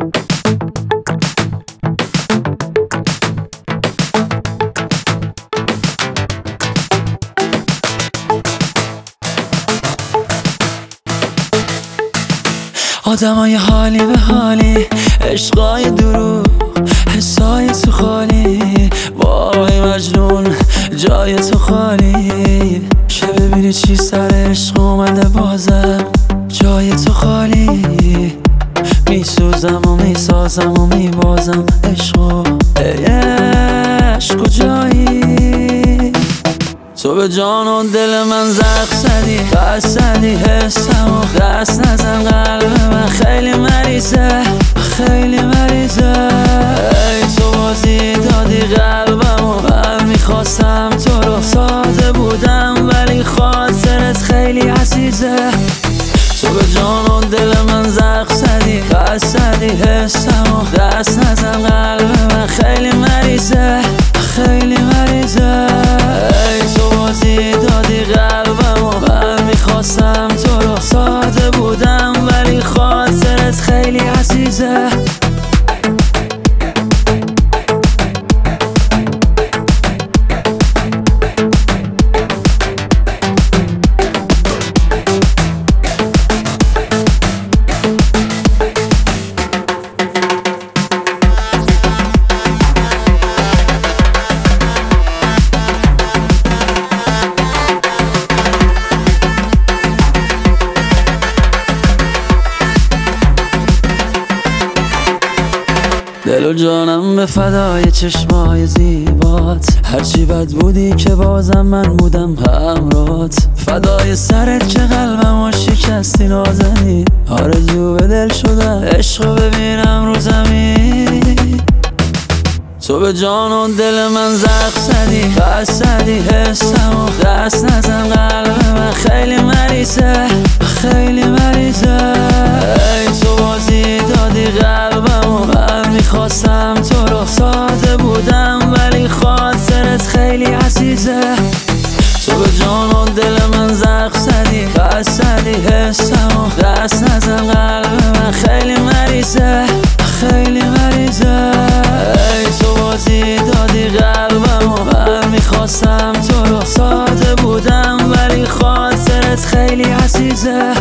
آدمای حالی به حالی، عشقای دروغ، حسای تو خالی. وای مجنون جای تو خالی. چه ببینی چی سر عشق اومده بازم، جای تو خالی. میسوزم و میسازم و میبازم عشقو. ای عشق کجایی؟ تو به جان و دل من زخم زدی، قصد زدی حسم و دست نزن. قلب من خیلی مریضه، خیلی مریضه. ای تو بازی دادی قلبم و من میخواستم تو رو. ساده بودم ولی خاطرت خیلی عزیزه. تو به جان و دل من زخم زدی، قصد زدی حسم و دست نزن. قلب من خیلی مریضه، خیلی مریضه. ای تو بازی دادی قلبم و من میخواستم تو رو. ساده بودم ولی خاطرت خیلی عزیزه. دل و جانم به فدای چشمای زیبات. هرچی بد بودی که بازم من بودم همراهت. فدای سرت که قلبم و شکستی نازنی. آرزو به دل شدم عشقو ببینم رو زمین. تو به جان و دل من زخم زدی، قصد زدی حسم و دست نزن. قلب من خیلی مریضه، خیلی مریضه. ای تو بازی دادی قلبم و من میخواستم تو رو. ساده بودم ولی خاطرت خیلی عزیزه. تو به جان و دل من زخم زدی، قصد زدی حسم و دست نزن. قلب من خیلی مریضه، خیلی مریضه. ای تو بازی دادی قلبم و من میخواستم تو رو. ساده بودم ولی خاطرت خیلی عزیزه.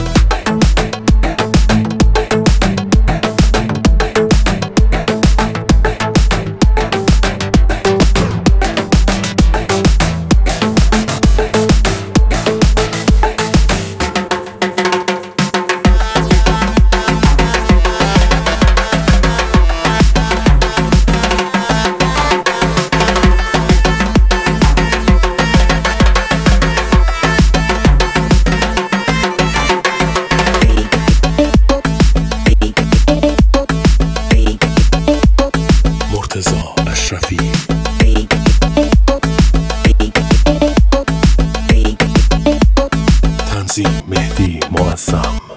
اشرفی تنظیم مهدی معظم.